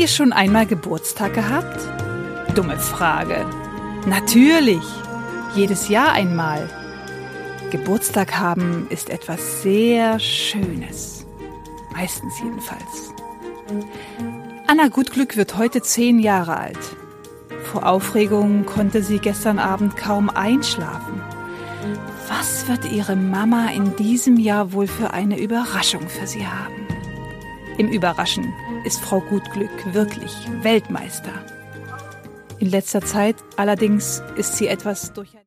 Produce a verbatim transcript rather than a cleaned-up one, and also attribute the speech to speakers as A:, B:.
A: ihr schon einmal Geburtstag gehabt? Dumme Frage. Natürlich, jedes Jahr einmal. Geburtstag haben ist etwas sehr Schönes. Meistens jedenfalls. Anna Gutglück wird heute zehn Jahre alt. Vor Aufregung konnte sie gestern Abend kaum einschlafen. Was wird ihre Mama in diesem Jahr wohl für eine Überraschung für sie haben? Im Überraschen ist Frau Gutglück wirklich Weltmeister. In letzter Zeit allerdings ist sie etwas durcheinander.